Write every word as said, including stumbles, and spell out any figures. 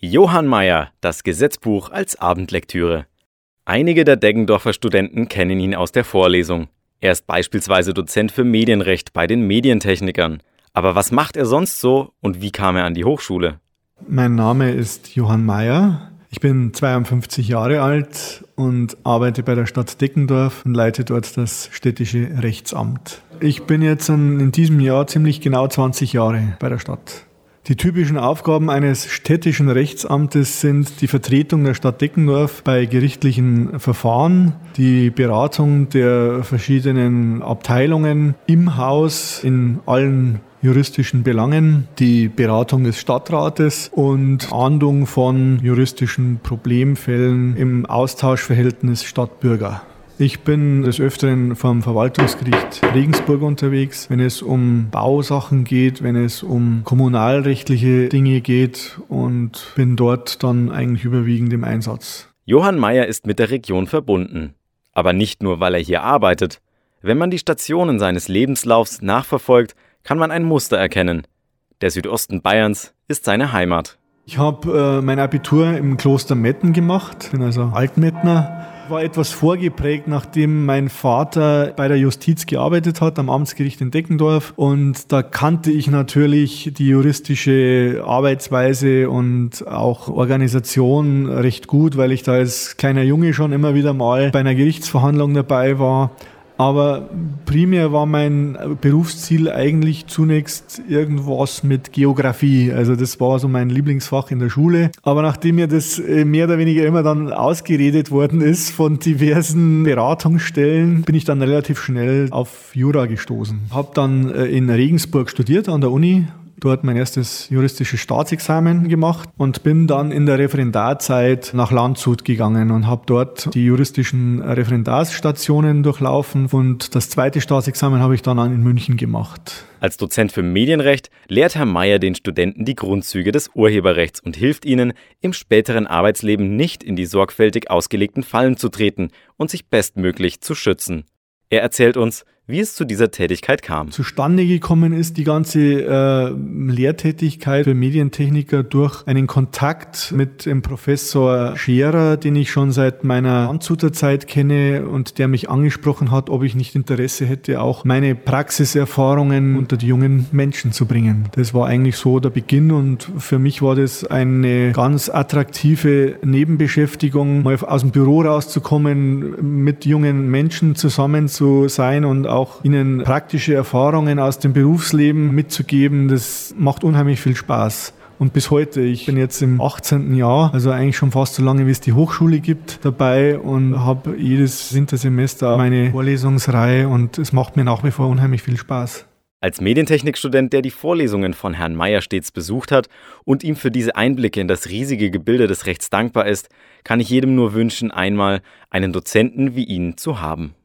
Johann Mayer, das Gesetzbuch als Abendlektüre. Einige der Deggendorfer Studenten kennen ihn aus der Vorlesung. Er ist beispielsweise Dozent für Medienrecht bei den Medientechnikern. Aber was macht er sonst so und wie kam er an die Hochschule? Mein Name ist Johann Mayer. Ich bin zweiundfünfzig Jahre alt und arbeite bei der Stadt Deggendorf und leite dort das städtische Rechtsamt. Ich bin jetzt in diesem Jahr ziemlich genau zwanzig Jahre bei der Stadt. Die typischen Aufgaben eines städtischen Rechtsamtes sind die Vertretung der Stadt Deggendorf bei gerichtlichen Verfahren, die Beratung der verschiedenen Abteilungen im Haus in allen juristischen Belangen, die Beratung des Stadtrates und Ahndung von juristischen Problemfällen im Austauschverhältnis Stadt-Bürger. Ich bin des Öfteren vom Verwaltungsgericht Regensburg unterwegs, wenn es um Bausachen geht, wenn es um kommunalrechtliche Dinge geht und bin dort dann eigentlich überwiegend im Einsatz. Johann Mayer ist mit der Region verbunden. Aber nicht nur, weil er hier arbeitet. Wenn man die Stationen seines Lebenslaufs nachverfolgt, kann man ein Muster erkennen. Der Südosten Bayerns ist seine Heimat. Ich habe äh, mein Abitur im Kloster Metten gemacht, bin also Altmettner. War etwas vorgeprägt, nachdem mein Vater bei der Justiz gearbeitet hat, am Amtsgericht in Deggendorf. Und da kannte ich natürlich die juristische Arbeitsweise und auch Organisation recht gut, weil ich da als kleiner Junge schon immer wieder mal bei einer Gerichtsverhandlung dabei war. Aber primär war mein Berufsziel eigentlich zunächst irgendwas mit Geografie. Also das war so mein Lieblingsfach in der Schule. Aber nachdem mir das mehr oder weniger immer dann ausgeredet worden ist von diversen Beratungsstellen, bin ich dann relativ schnell auf Jura gestoßen. Habe dann in Regensburg studiert an der Uni. Dort mein erstes juristisches Staatsexamen gemacht und bin dann in der Referendarzeit nach Landshut gegangen und habe dort die juristischen Referendarsstationen durchlaufen und das zweite Staatsexamen habe ich dann in München gemacht. Als Dozent für Medienrecht lehrt Herr Mayer den Studenten die Grundzüge des Urheberrechts und hilft ihnen, im späteren Arbeitsleben nicht in die sorgfältig ausgelegten Fallen zu treten und sich bestmöglich zu schützen. Er erzählt uns, wie es zu dieser Tätigkeit kam. Zustande gekommen ist die ganze äh, Lehrtätigkeit für Medientechniker durch einen Kontakt mit dem Professor Scherer, den ich schon seit meiner Landshuter-Zeit kenne und der mich angesprochen hat, ob ich nicht Interesse hätte, auch meine Praxiserfahrungen unter die jungen Menschen zu bringen. Das war eigentlich so der Beginn und für mich war das eine ganz attraktive Nebenbeschäftigung, mal aus dem Büro rauszukommen, mit jungen Menschen zusammen zu sein und auch ihnen praktische Erfahrungen aus dem Berufsleben mitzugeben, das macht unheimlich viel Spaß. Und bis heute, ich bin jetzt im achtzehnten Jahr, also eigentlich schon fast so lange, wie es die Hochschule gibt, dabei und habe jedes Wintersemester meine Vorlesungsreihe und es macht mir nach wie vor unheimlich viel Spaß. Als Medientechnikstudent, der die Vorlesungen von Herrn Mayer stets besucht hat und ihm für diese Einblicke in das riesige Gebilde des Rechts dankbar ist, kann ich jedem nur wünschen, einmal einen Dozenten wie ihn zu haben.